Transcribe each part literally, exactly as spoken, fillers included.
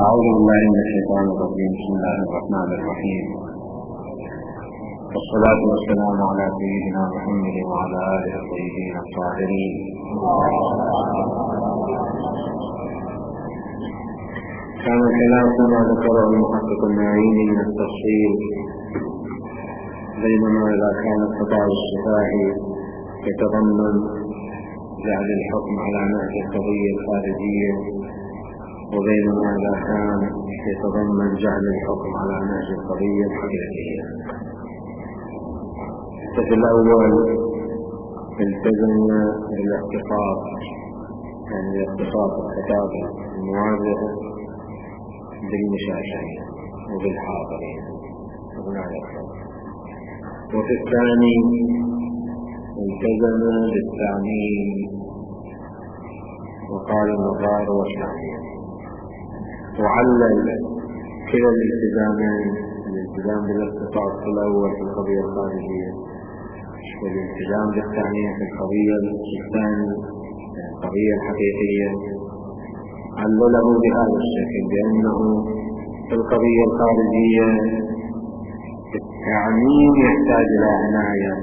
أعوذ بالله من الشيطان الرجيم. بسم الله الرحمن الرحيم، والصلاة والسلام على سيدنا محمد وعلى آله الطيبين الطاهرين. كان الكلام كما ذكره المحقق النعيمي من التفصيل، بينما إذا كان الخطاب الشفاهي يتضمن جعل الحكم على نهج القضية الخارجية، وبينما إذا كان يتضمن جعل الحكم على نهج القضية الحقيقية. في الأول التزم بالاختصاص، يعني الاختصاص الخطاب المواجهة بالمشاهدين وبالحاضرين وفي الثاني التزم بالتعميم وقال النظار والتعميم، وعلل كلا الالتزامين، الالتزام بالاختصاص في الأول في القضية الخارجية والالتزام بالتعميم في القضية الثانية القضية الحقيقية، علله بهذا الشكل بأنه في القضية الخارجية التعميم يحتاج إلى عناية،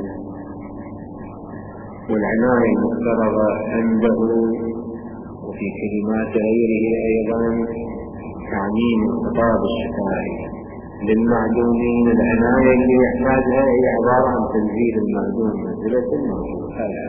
والعناية المفترضة عنده وفي كلمات غيره أيضا تعميم الخطاب الشفاهي للمعدومين. العناية اللي يحتاجها هي عبارة عن تنزيل المعدوم منزلة الموجود، هذا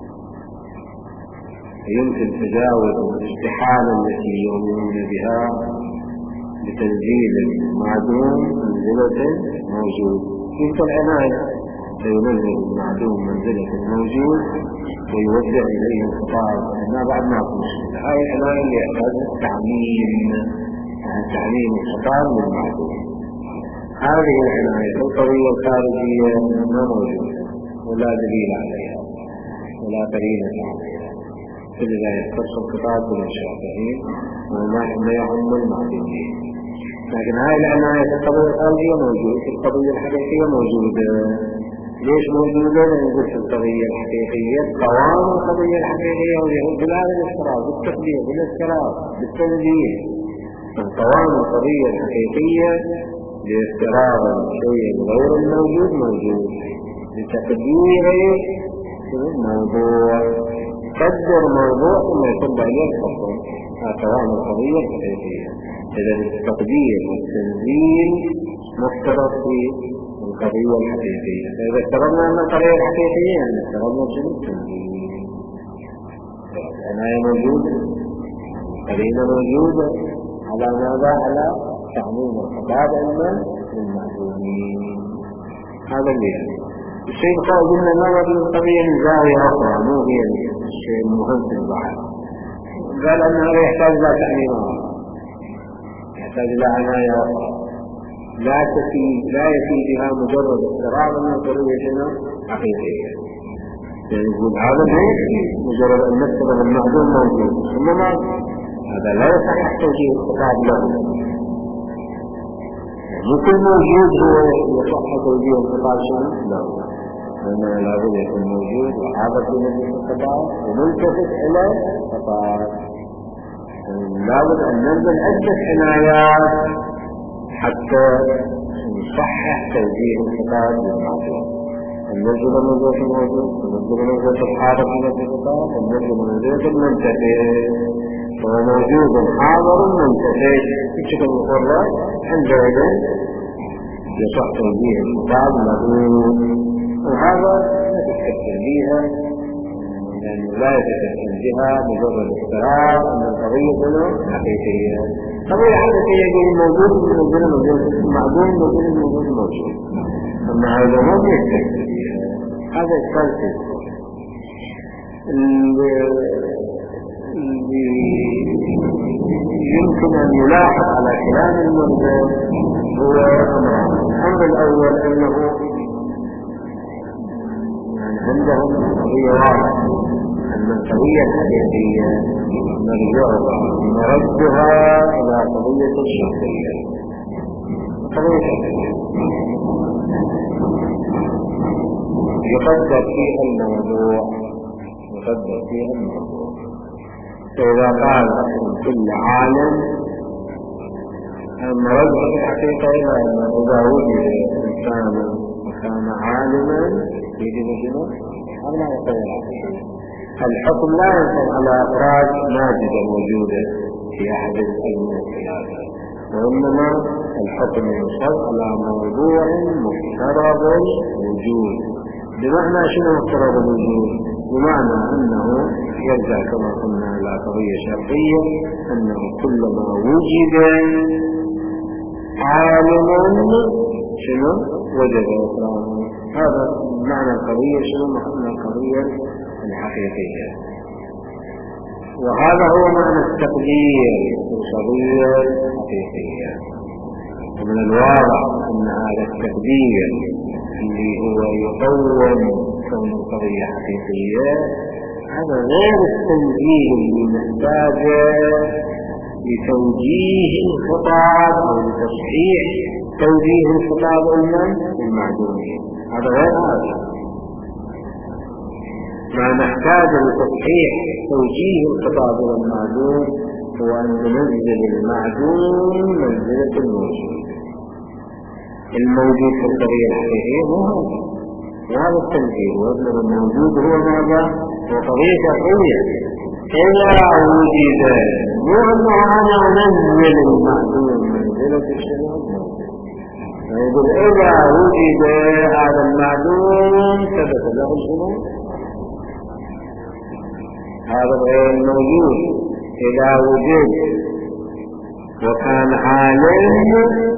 يمكن تجاوز الاستحالة التي يؤمنون بها بتنزيل المعدوم منزلة موجود. تلك العناية فينزل المعدوم منزلة الموجود ويوجه إليه الخطاب، ما بعد ما في مشكلة. هاي العناية اللي يحتاج تعميم تعميم الخطاب للمعدوم. هذه العناية في القضية الخارجية ما موجودة ولا دليل عليها ولا قرينة عليها، إلا يختص الخطاب بالمشاهدين وما يعم المعدومين. لكن هاي العناية في القضية الخارجية موجودة، في القضية الحقيقية موجودة. ليش موجودة؟ لأن في القضية الحقيقية قوام القضية الحقيقية ويهود بهذا الافتراض بالتقدير بالافتراض بالتنزيل. قوام القضية الحقيقية بافتراض الشيء غير الموجود موجود بتقدير الموضوع. قدر موضوع ثم يصب عليه الحكم، هذا قوام القضية الحقيقية. إذا التقدير والتنزيل مفترض في القضية الحقيقية. فإذا افترضنا أن القضية الحقيقية يعني افترضنا شنو التنزيل. العناية موجودة، قرينة موجودة على ماذا؟ على تعميم الخطاب عندنا للمعدومين. هذا اللي يعني الشيء الخارج قلنا نظر للقضية من زاوية أخرى، مو هي الشيء المهم في البحث. قال أن هذا يحتاج إلى تعميم آخر، يحتاج إلى عناية أخرى لا تفي لا يفي بها مجرد افتراض من القضية شنو حقيقية. يعني يقول هذا لا يكفي مجرد أن نفترض المعدوم موجود، إنما هذا لا يصح توجيه الخطاب له. يعني كل موجود هو يصح توجيه الخطاب شنو له، لأنه لابد يكون موجود وحاضر في مجلس الخطاب وملتفت إلى الخطاب. لابد أن ننزل عدة عنايات حتى نصحح توجيه الخطاب للموضوع. النزل منزلة الموجود، النزل منزلة الحاضر في مجلس الخطاب، النزل منزلة المنتفت، فهو موجود حاضر منتفت بشكل مفرط. عندئذ يصح توجيه الخطاب له، وهذا لا تتكتل بها، لأنه لا يتكتل بها مجرد افتراض أن القضية حقيقية. القضية الحقيقية يقول الموجود منزل منزل المعدوم منزل الموجود موجود، أما هذا ما يتكتل بها. هذا الثالث اللي يمكن أن يلاحظ على كلام المنزل هو أمران. الأمر الأول أنه يعني عندهم قضية واضحة أن القضية الحقيقية نرجعها نردها إلى قضية الشخصية. قضية الشخصية يقدر فيها الموضوع يقدر فيها الموضوع فإذا قال كل عالم المرجع في الحقيقة إلى أن إذا وجد إنسانا وكان عالما يجب شنو؟ هذا يقول الحقيقة. الحكم لا ينصب على أفراد ناجزة موجودة في أحد الأزمنة الثلاثة، وإنما الحكم ينصب على موضوع مفترض الوجود. بمعنى شنو مفترض الوجود؟ بمعنى أنه يرجع كما قلنا إلى قضية شرطية، أنه كلما وجد عالم شنو وجد إكرامه. هذا معنى القضية، شنو معنى القضية الحقيقية. وهذا هو معنى التقدير في القضية الحقيقية. ومن الواضح أن هذا التقدير اللي هو يقوم كون القضية حقيقية هذا غير التنزيل اللي محتاجه لتوجيه الخطاب أو لتصحيح توجيه الخطاب المعدومين. هذا غير هذا. ما نحتاج لتصحيح توجيه الخطاب المعدوم هو أن ننزل المعدوم منزلة الموجود. الموجود في القضية الحقيقية هو هذا، وهذا التنزيل. وأن الموجود هو ماذا؟ هو قضية شرعية. إذا وجد، مو أنه أنا أنزل المعدوم منزلة الشرع الموجود. يقول إذا وجد هذا المعدوم ثبت له الشنو؟ هذا غير موجود. إذا وجد وكان عالم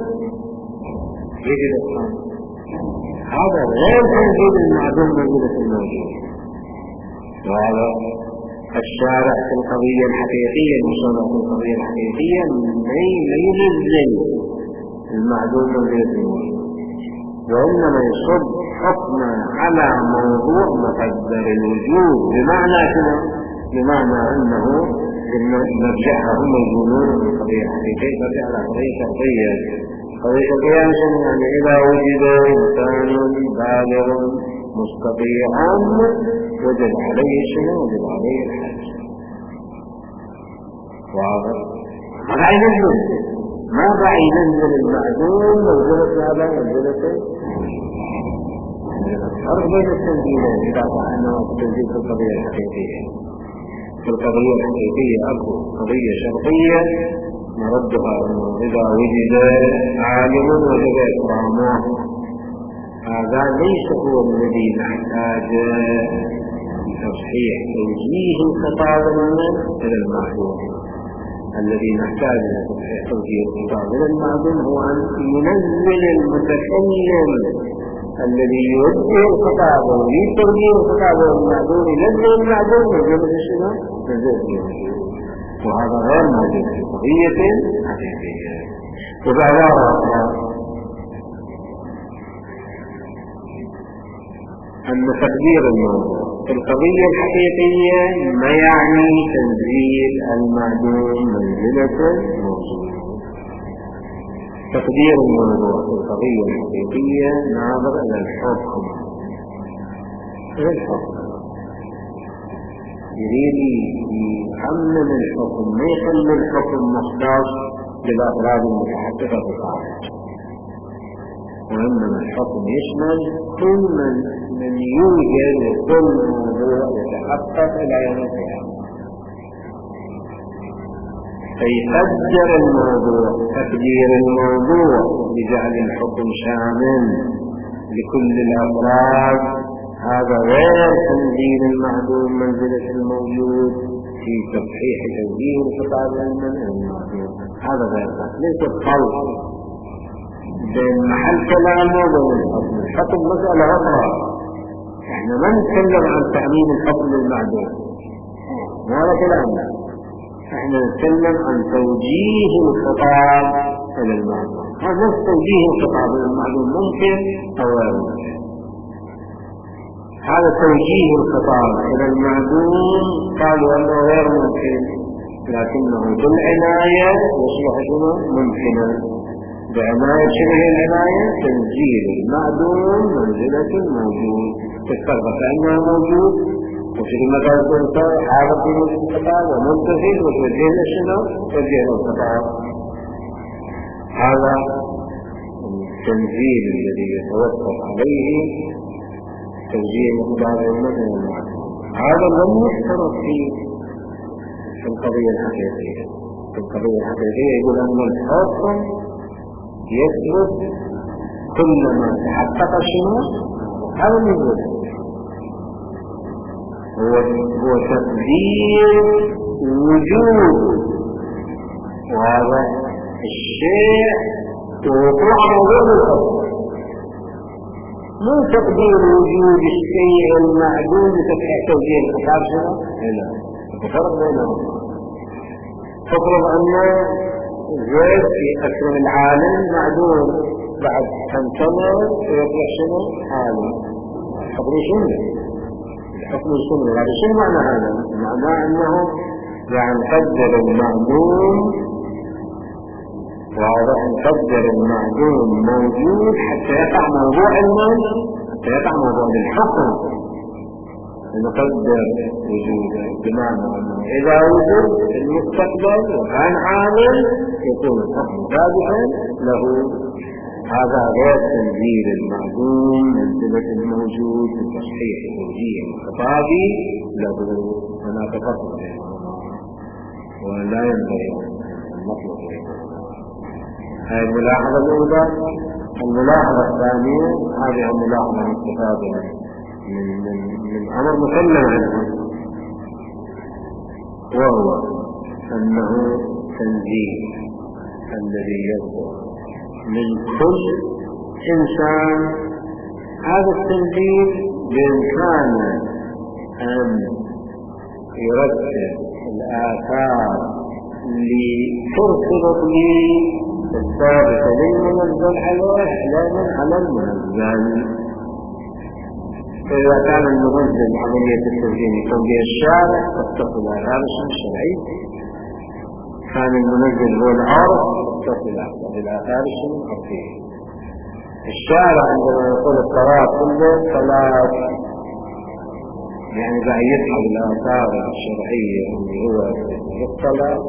يجد الصمت. هذا غير تنزيل المعدوم منزلة الموجود. وهذا الشارع في القضية الحقيقية، المصنف في القضية الحقيقية لا ينزل المعدوم منزلة الموجود، وإنما يصب حكما على موضوع مقدر الوجود. بمعنى شنو؟ بمعنى أنه نرجعها هم يقولون في القضية الحقيقية نرجع على قضية شرطية. قضية شرطية يعني إذا وجد إنسان بالغ مستطيع وجد عليه شنو؟ وجد عليه الحج. واضح؟ هذا ينزل، ما بقى ينزل المعدوم منزلة هذا منزلة. الفرق بين التنزيلين إذا فعلنا التنزيل في القضية الحقيقية. في القضية الحقيقية أكو قضية شرطية نردها أنه إذا وجد عالم وجد إكرامه. هذا ليس هو الذي نحتاج تصحيح توجيه الخطاب إلى المعدوم. الذي نحتاج تصحيح توجيه الخطاب إلى المعدوم هو أن ينزل المتكلم الذي يوجه الخطاب ويريد توجيه الخطاب والمعدوم ينزل المعدوم ويجب شنو؟ ينزل. وهذا غير موجود في قضية حقيقية. وبعبارة أخرى أن تقدير الموضوع في القضية الحقيقية ما يعني تنزيل المعدوم منزلة الموجود. تقدير الموضوع في القضية الحقيقية ناظر إلى الحكم. إلى الحكم يريد يحمل الحكم، ما يخلي الحكم مختص بالأفراد المتحققة في الخارج، وإنما الحكم يشمل كل من, من يوجد وكل موضوع يتحقق إلى يوم القيامة. فيقدر الموضوع تقدير الموضوع بجعل الحكم شامل لكل الأفراد. هذا غير تنزيل المعدوم منزلة الموجود في تصحيح توجيه الخطاب الموجود. هذا غير ذلك، ليس الخلط بين محل كلامه وبين الحكم. الحكم مسألة أخرى. احنا ما نتكلم عن تأمين الحكم للمعدوم، وهذا كلامنا. احنا نتكلم عن توجيه الخطاب إلى المعدوم. هذا توجيه الخطاب إلى المعدوم ممكن أو غير ممكن. هذا توجيه الخطاب إلى المعدوم قالوا أنه غير ممكن، لكنه بالعناية يصبح ممكنا. بعناية شبه العناية تنزيل المعدوم منزلة الموجود، تستغرق أنه موجود وفي المكان تنسى حالة الخطاب ومنتهي وتوجيه للشنو؟ توجيه الخطاب. هذا التنزيل الذي يتوقف عليه توجيه مقدار المدن المعدوم، هذا لم يشترط فيه في القضية الحقيقية. في القضية الحقيقية يقول أن الحكم يثبت كلما تحقق شنو هذا النزول، هو هو تقدير وجود وهذا الشيء ووقوع موضوع الحكم، مو تقدير وجود الشيء المعدوم بتفعيل توجيه الخطاب شنو؟ لا، الفرق بينهم. تفرض أن زيد في أكرم العالم معدوم، بعد كم سنة سيطلع شنو؟ عالم. الحكم شنو؟ الحكم شنو؟ هذا شنو معنى هذا؟ معناه أنه يعني قدر المعدوم، وهذا نقدر المعدوم موجود حتى يقع موضوع المال، حتى يقع موضوع الحكم، نقدر وجوده بمعنى أنه إذا وجد المستقبل وكان عامل يكون الحكم ثابتا له. هذا غير تنزيل المعدوم منزلة الموجود من تصحيح توجيه الخطابي، له هناك فرق بينهما ولا ينبغي أن نطلق بينهما. هذه الملاحظة الأولى. الملاحظة الثانية هذه الملاحظة المستفادة من من من أمر مسلم عنه، وهو أنه تنزيل الذي يصدر من كل إنسان. هذا التنزيل بإمكانه أن يرتب الآثار لترتبط لي الثابت للمنزل على على المنزل. فإذا كان المنزل عملية التنزيل يكون بها الشارع تتصل الآثار الشرعي، كان المنزل هو العرف تتصل الآثار الشرعية. الشارع عندما يقول الطلاق كله ثلاث، يعني بعد يسحب الآثار الشرعية اللي هو الطلاق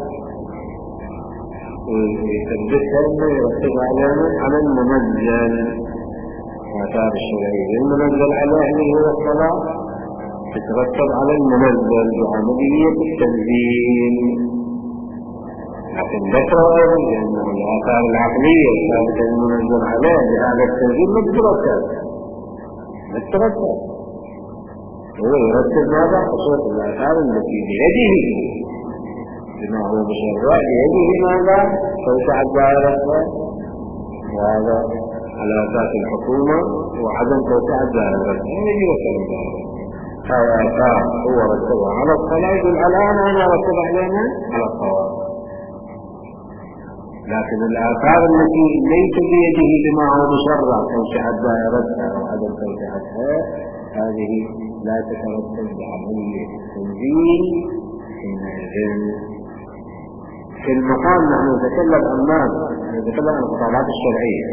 ويثبتها انه يرتب علينا على المنزل. الآثار الشرعية المنزل عليه اللي هو الصلاة تترتب على المنزل بعملية التنزيل، لكن ذكرها لأن الآثار العقلية الثابتة المنزل عليه بهذا التنزيل ما تترتب ما تترتب هو يرتب ماذا؟ خصوص الآثار التي بيده بما هو بشرع بيده ماذا؟ توسع الدائرة، وهذا على أساس الحكومة وعدم توسع الدائرة يجي وصل الدائرة. هذا آثار هو رتبها على الصلاة، يقول الآن أنا رتب علينا على الصواب. لكن الآثار التي ليس بيده بما هو بشرع توسع دائرتها وعدم توسعتها هذه لا تترتب بعملية التنزيل. في المقام نحن نتكلم عن ماذا؟ نتكلم عن الخطابات الشرعية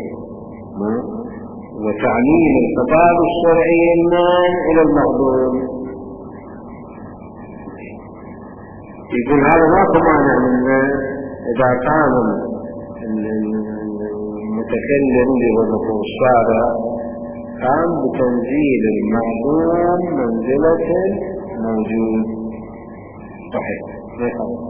وتعليم الخطاب الشرعي النام إلى المعدوم. يقول هذا ما معنى من إذا كان المتكلم بوضع الشارع قام بتنزيل المعدوم منزلة موجود صحيح ما يخالف.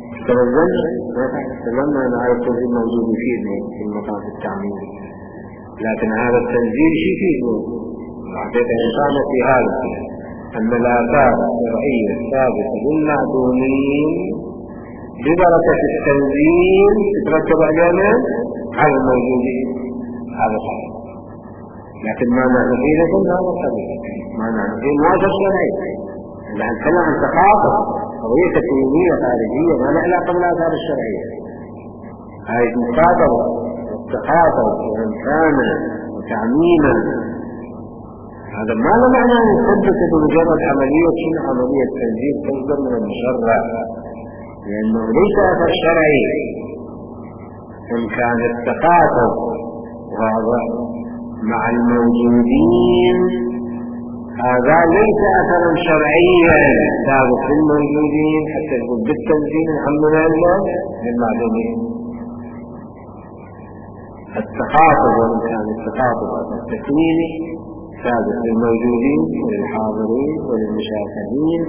تكلمنا عن هذا التنزيل موجود فيه في المقام التعميم، لكن هذا التنزيل شيء فيه الحقيقة إنسان في هذا أن الآثار الشرعية الثابتة للمعدومين ببركة التنزيل تترتب علينا على الموجودين. هذا صحيح، لكن ما نحن فيه لكن هذا صحيح، ما نحن فيه مواجهة شرعية. إذا نتكلم عن تخاطب قضية تكوينية خارجية ما لها علاقة بالآثار الشرعية. هذه مخاطبة والتخاطب وإمكانا وتعميما، هذا ما له معنى أن يثبت بمجرد عملية شنو عملية تنزيل تصدر من المشرع، لأنه ليس أثر شرعي. إمكان التخاطب وهذا مع الموجودين هذا ليس أثرا شرعيا ثابت في الموجودين حتى يقول بالتنزيل الحمد لله للمعدومين. التخاطب وإن كان التخاطب التكويني ثابت للموجودين وللحاضرين وللمشاهدين،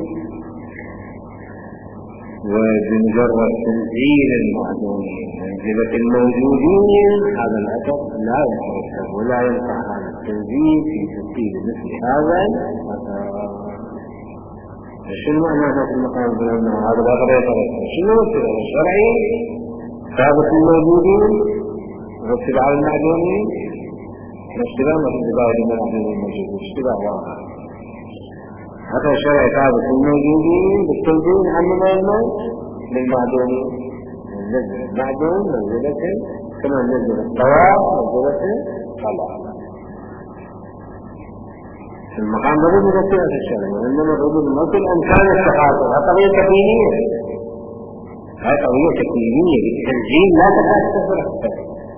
وبمجرد تنزيل المعدومين منزلة الموجودين هذا الأثر لا يترتب ولا ينفع هذا التنزيل في تفصيل مثل هذا الأثر. شنو معنى في المقام بأنه هذا الأثر يترتب؟ شنو السبب الشرعي ثابت الموجودين واتباع على المعدومين؟ الاشتباه ما في اتباع المعدومين الموجودين، اشتباه واضح. هذا الشرع ثابت الموجودين بالتنزيل عن الموت للمعدومين، ننزل المعدوم منزلة كما ننزل الطواف منزلة طلع. المقام الذي يذكر في الشرع وإنما الرجل مثل أمكان التخاطب، هذه قضية تكوينية، هذه قضية تكوينية بالتنزيل لا تتأثر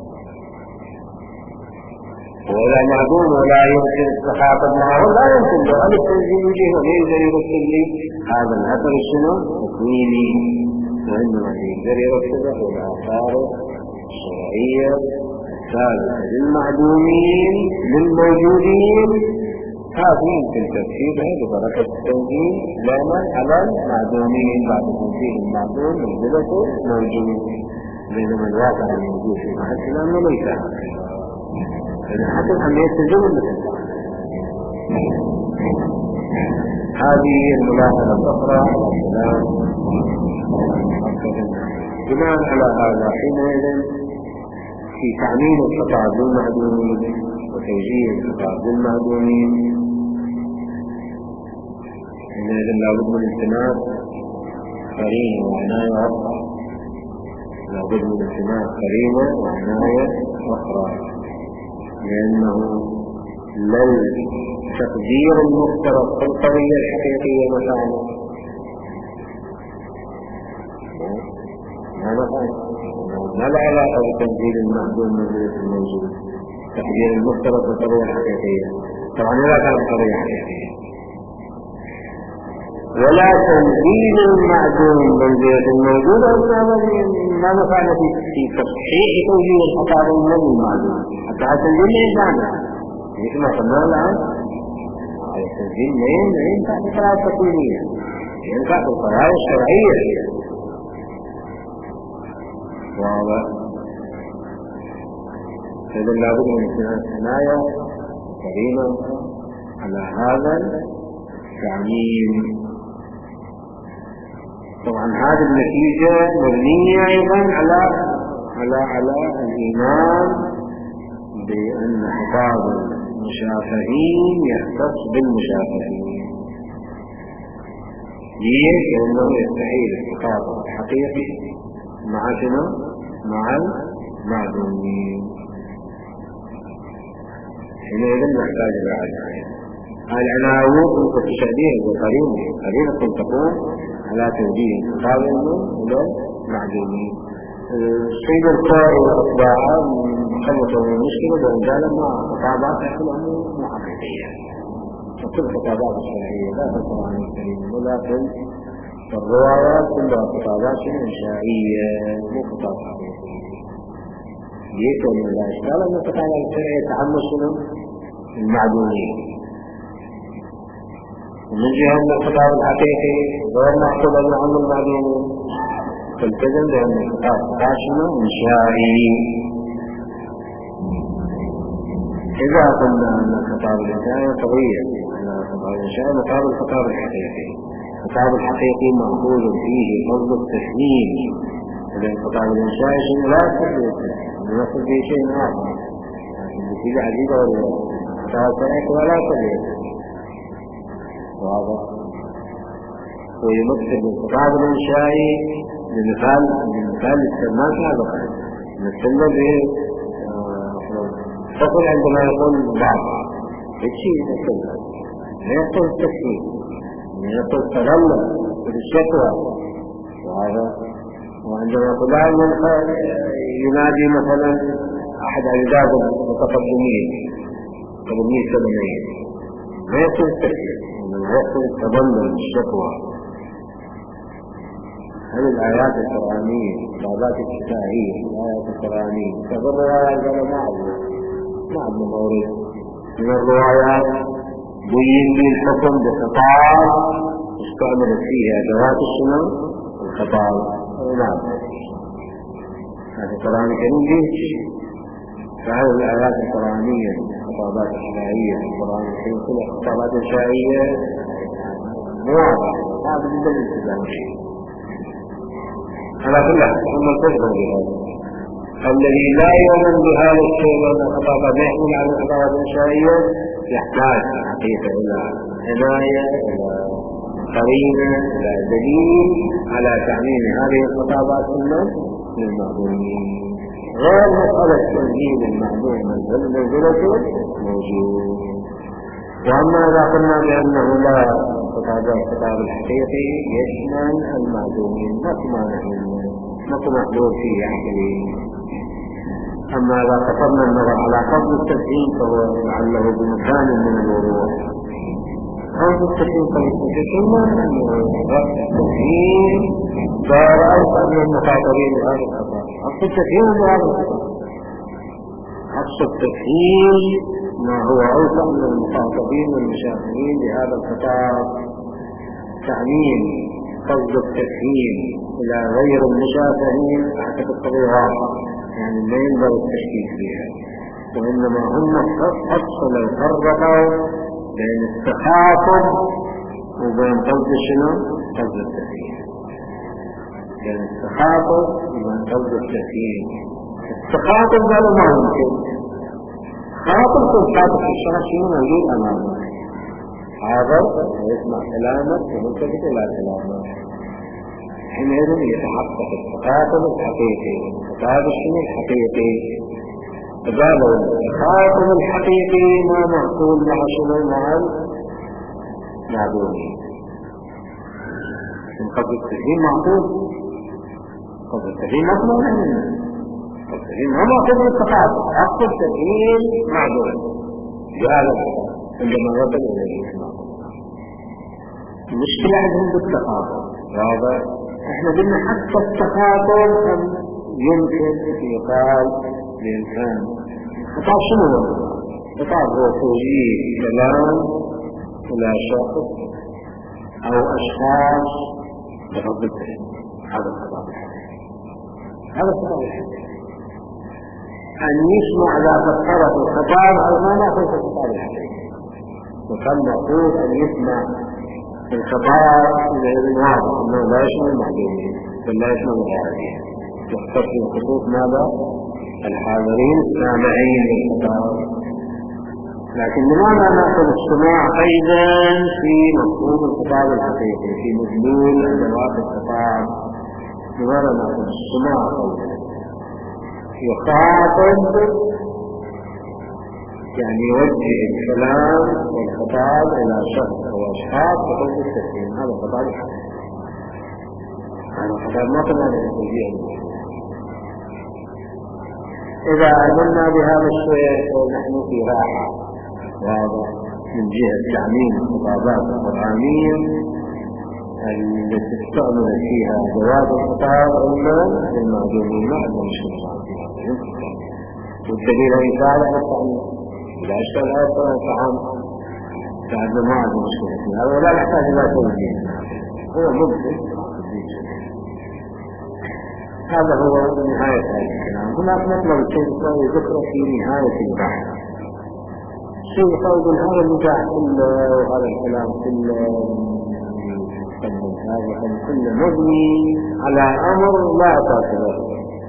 ولا معدوم ولا يمكن التخاطب معه، لا يمكن له أن التنزيل يجيه ويقدر يرسل لي هذا الأثر الشنو تكويني، وإنما يقدر يرسله الآثار الشرعية الثابتة للمعدومين للموجودين، هذه يمكن تفسيرها ببركة التنزيل دائما على المعدومين بعد تنزيل المعدوم منزلته موجود، بينما الواقع الموجود في محل الأمر ليس هكذا. إذا حصل أن يستجيب مثل هذه الملاحظة الأخرى على الكلام. بناء على هذا حينئذ في تعميم الخطاب للمعدومين وتوجيه الخطاب للمعدومين حينئذ لابد من التماس قرينة وعناية أخرى، لابد من التماس قرينة وعناية أخرى، لأنه للتقدير المفترض في القضية الحقيقية مثلا ما نفعل ما لا علاقة بتنزيل المعدوم منزلة الموجود. التقدير المفترض في القضية الحقيقية طبعا لا كانت قضية حقيقية، ولا تنزيل المعدوم منزلة الموجود ما نفعل في تصحيح توجيه الخطاب من المعدوم حتى على تنزيل لا ينفعنا مثل ما قلنا الآن. على التنزيل لا ينفع بقراءة تكوينية، ينفع بالقراءة الشرعية. واضح؟ فإذا لابد من اثناء الثنايا قرينة على هذا التعميم. طبعا هذه النتيجة مبنية أيضا على على على الإيمان بأن خطاب المشافهين يختص بالمشافهين. ليش؟ لأنه يستحيل الخطاب الحقيقي مع شنو؟ مع المعدومين. حينئذ نحتاج إلى عناية. العناية والتشديد والقرينة قرينة تقوم على توجيه الخطاب إلى المعدومين. السيد القائل وأتباعه خلصوا من المشكلة بأنجالا مع خطابات أحلام محققية، وكل خطابات الشرعية لا تنصر عن الكريم، ولكن الروايات كلها خطابات إنشائية مو خطاب حقيقية. يكون لا إشكال أن الخطابات الشرعية تحمل المعدومين، ومن جهة أن الخطاب الحقيقي غير معقول أن يعمل المعدومين، فالتزم بأن الخطاب خاشن إنشائي. إذا قلنا أن الخطاب الإنشائي قضية أن الخطاب الإنشائي مقابل الخطاب الحقيقي، الخطاب الحقيقي مأخوذ فيه قصد التسليم، إذا الخطاب الإنشائي شيء لا يصل يصل به شيء آخر، لكن بتيجي عجيبة الخطاب الحقيقي ولا يصل واضح. ويمثل الخطاب الإنشائي بمثال بمثال استعمال سابقا مثل به فقل عندما يقول بعض الشيء مثل ما يقول التسليم، ما يقول تغلب بالشكوى، وهذا وعندما يقول ينادي مثلا أحد أجداد المتقدمين قبل مئة سنة ما يقول التسليم، إنما يقول تغلب بالشكوى. هل الآيات القرآنية الخطابات الشفاهية الآيات القرآنية تضر الروايات ولا ما عندنا؟ ما عندنا مورد من الروايات بين لي الحكم بخطاب استعملت فيه أدوات السنة والخطاب نعم هذا القرآن الكريم ليش؟ فهذه الآيات القرآنية الخطابات الشفاهية القرآن الكريم كلها خطابات شفاهية واضح هذا جدا الالتزام على كل حال ثم التزم بهذا الذي لا يؤمن بهذا الشيء وأن الخطابة لا يحمل على الخطابات الشفاهية يحتاج حقيقة إلى عناية إلى قرينة إلى دليل على تعميم هذه الخطابات للمعلومين غير مسألة تنزيل المعلوم منزلته موجود. وأما إذا قلنا بأنه لا خطاب الخطاب الحقيقي يشمل المعلومين ما نحن نحن محلول فيه عقلي. أما إذا قصرنا النظر على قصد التفهيم فهو لعله بمكان من الوضوح قصد التفهيم فالتفهيم أنه رفع التفهيم دار أوسع من المخاطبين بهذا الخطاب. قصد التفهيم بهذا الخطاب قصد التفهيم ما هو أوسع من المخاطبين والمشاهدين بهذا الخطاب. تعميم قصد التفهيم إلى غير المشاهدين أعتقد قضية واضحة يعني لا ينبغي التشكيك فيها وإنما هم أصلا فرقوا بين التخاطب وبين قصد شنو؟ قصد التفهيم. بين التخاطب وبين قصد التفهيم. التخاطب هذا ما يمكن خاطب تخاطب في الشخص شنو موجود أمامه حاضر ويسمع كلامك وملتفت إلى كلامك حينئذ يتحقق التخاطب الحقيقي. الخطاب الشنو الحقيقي؟ فقالوا التخاطب الحقيقي ما معقول مع شنو مع المعلومين. من قبل التفهيم معقول قبل التفهيم مطلوب منه قبل التفهيم ما معقول التخاطب أقصد التفهيم معلوم بهذا الخطاب عندما وصل إليه المشكلة عندهم بالتخاطب هذا احنا قلنا حتى التخاطب يمكن يقال للإنسان خطاب شنو هو؟ خطاب هو توجيه كلام إلى شخص أو أشخاص بغض التهم. هذا الخطاب هذا الخطاب أن يسمع ذات الطرف الخطاب أو ما نأخذ الخطاب الحقيقي وكان مقصود أن يسمع الخطاب غير واضح أنه لا يشمل المعلومين بل لا يشمل الغائبين يختص بخصوص ماذا؟ الحاضرين السامعين للخطاب. لكن لماذا نأخذ السماع أيضا في مفهوم الخطاب الحقيقي في مدلول أدوات الخطاب؟ لماذا نأخذ السماع أيضا؟ يخاطب يعني يوجه الكلام والخطاب إلى شخص أو أشخاص بغض التفهيم. هذا الخطاب الحقيقي. هذا الخطاب ما قلنا للتوجيه. إذا آمنا بهذا الشيء فنحن في راحة واضح من جهة تعميم الخطابات القرآنية التي تستعمل فيها جواب الخطاب إلا للمعلومين ما عندهم مشكلة فيها. والدليل يساعد على التعميم إذا أشكال آية فعام فعندنا ما عندهم مشكلة فيها ولا يحتاج إلى توجيه هو ممكن. هذا هو نهاية هذا الكلام. هناك مطلب شيء يساوي ذكره في نهاية البحث شيء يساوي هذا النجاح كله وهذا الكلام كله هذا كله مبني على أمر لا أساس له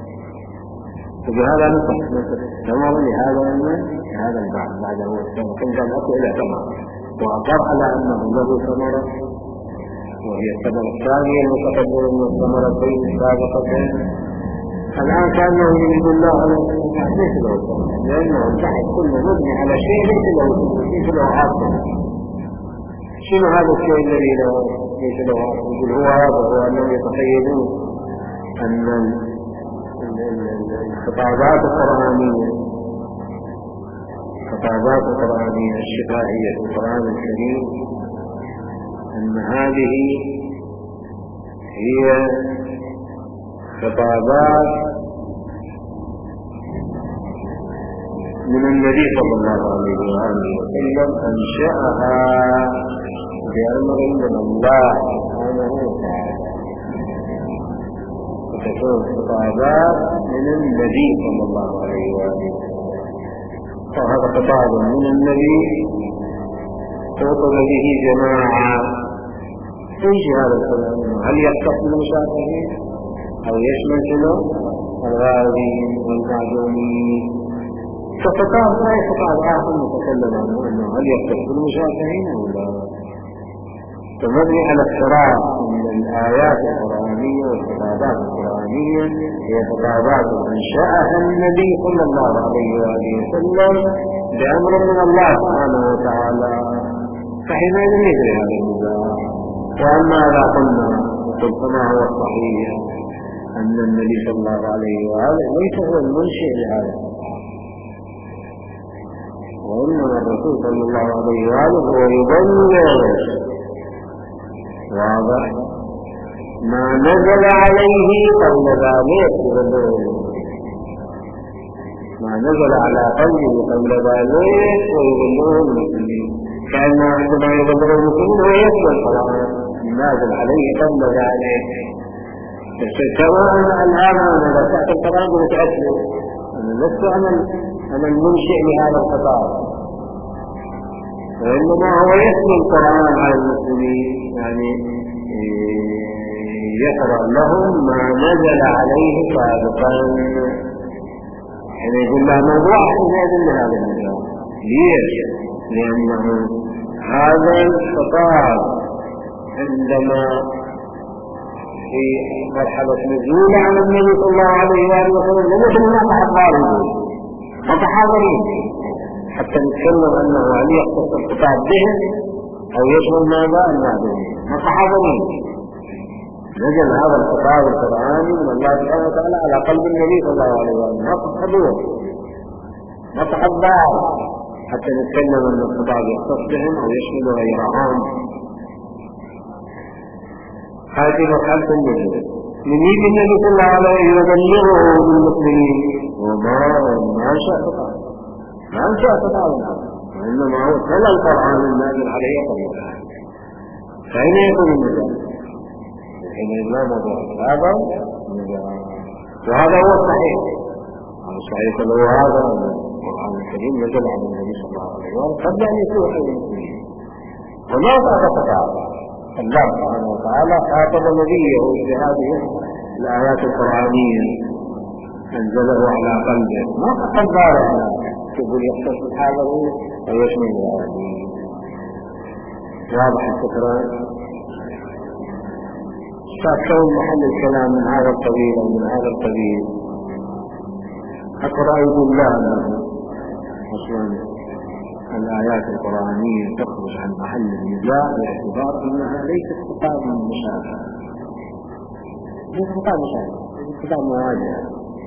وبهذا نصح تمام لهذا هذا البحث بعد هو كان كان أسئلة تمام وأقر على أنه له ثمرة وهي الثمرة الثانية المتقدمة من الثمرتين السابقتين. الآن كأنه يريد الله على ليس له ثمرة لأنه البحث كله مبني على شيء ليس له ليس له عاصمة. شنو هذا الشيء الذي ليس له عاصمة؟ يقول هو هذا هو أنهم يتخيلون أن الخطابات القرآنية الخطابات القرآنية الشفاهية في القرآن الكريم أن هذه هي خطابات من النبي صلى الله عليه وآله وسلم أنشأها بأمر من الله سبحانه وتعالى، وتكون خطابات من النبي صلى الله عليه وآله وسلم. وهذا خطاب من النبي خطب به جماعة. ايش هذا الكلام؟ هل يختص بالمشافهين أو يشمل شنو؟ الغالبين والمعدومين. فخطاب لا خطاب آخر نتكلم عنه أنه هل يختص بالمشافهين أو لا. فمبني على افتراض من الآيات القرآنية والخطابات القرآنية هي خطابات أنشأها النبي صلى الله عليه وآله وسلم بأمر من الله سبحانه وتعالى، فحينئذ يجري هذا النزاع. وأما إذا قلنا قلت كما هو الصحيح أن النبي صلى الله عليه وآله ليس هو المنشئ لهذا، وإنما الرسول صلى الله عليه وآله هو يبلغ واضح ما نزل عليه قبل ذلك، ما نزل على قلبه قبل ذلك ويبلغه المسلمين، كأن عندما يبلغ المسلمين هو يتلو القرآن نازل عليه قبل ذلك. سواء الآن أنا إذا تحت القرآن بتأثر أنا لست أنا المنشئ لهذا الخطاب، وإنما هو يتلو القرآن على المسلمين، يعني يقرأ لهم ما نزل عليه سابقا. يعني يقول له موضوع احتجاج لهذا النظام. ليش؟ لأنه هذا الخطاب عندما في مرحلة نزول على النبي صلى الله عليه وآله وسلم لم يكن هناك أحبار متحاضرين حتى نتكلم أنه هل يختص الخطاب بهم أو يشمل ماذا المعدوم متحاضرين. نزل هذا الخطاب القرآني من الله سبحانه وتعالى على قلب النبي صلى الله عليه وسلم، ما تحضر ما تحضر حتى نتكلم أن الخطاب يختص بهم أو يشمل غيرهم. هذه مرحلة النزول. من يجي النبي صلى الله عليه يبلغه للمسلمين وما ما شاء خطاب ما شاء خطاب وإنما هو تلا القرآن النازل عليه قبل فأين يكون النزول؟ حين لا موضوع هذا وهذا هو الصحيح. الصحيح هو هذا القرآن الكريم نزل على النبي صلى الله عليه وسلم قبل أن يكون المسلمين وما فات خطاب. الله سبحانه وتعالى خاطب نبيه بهذه الآيات القرآنية أنزله على قلبه، ما فقط ذلك تقول يختص هذا ويشمل هذه. واضح الفكرة؟ فكون محل الكلام من هذا القبيل أو من هذا القبيل أقرأ بالله أنه أصلا الآيات القرآنية تخرج عن محل النزاع باعتبار أنها ليست خطاب مشابه، ليست خطاب مشابه، خطاب مواجهة.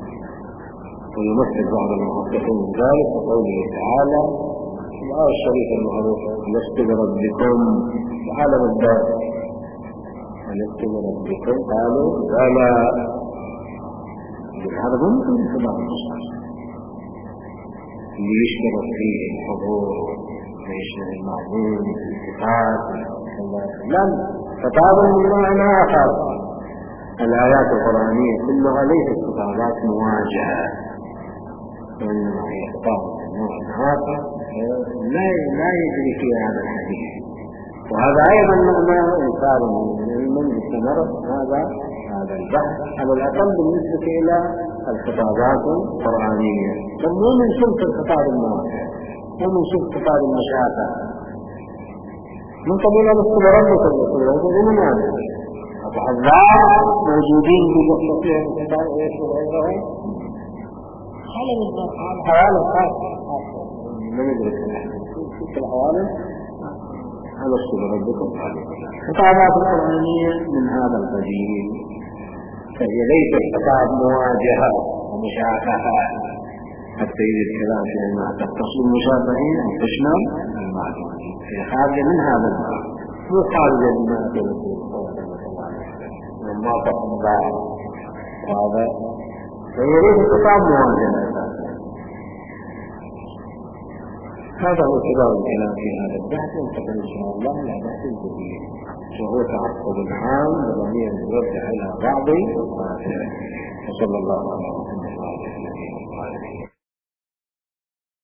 ويمثل بعض المحققين ذلك بقوله تعالى الآية الشريفة المعروفة لست بربكم عالم الدار لست بربكم قالوا ولا. هذا ممكن خطاب مشابه اللي يشترك فيه الحضور ويشترك المعلوم الاتفاق لم خطاب من معنى آخر. الآيات القرآنية كلها ليست خطابات مواجهة، وإنما هي خطاب من نوع آخر لا لا يجري فيها هذا الحديث. وهذا أيضا معناه إنكار من استمر هذا هذا البحث على الأقل بالنسبة إلى الخطابات القرآنية. مو من سلط الخطاب المواجهة، مو من سلط خطاب المشافة، من قبيل الاستمرارية الرسول من هذا الأحبار موجودين بمستطيع الخطاب ويشمل غيرهم. هذا من الحوالي الخاصة من يدرك في الحوالي هذا استمرارية الخطابات القرآنية من هذا القبيل، فهي ليست خطاب مواجهة ومشافهة حتى يجد الكلام في أنها تختص بالمشافهين أو تشمل المعلومين. هي خارجة من هذا الباب، مو خارجة مما أتى الرسول صلى الله عليه وسلم. لما تقوم بعض هذا فيريد خطاب موازنة. هذا هو سبب الكلام في هذا البحث، وننتقل إن شاء الله إلى بحث الجزئي وهو تعقب العام بضمير الرد على بعض وصلى الله عليه وسلم.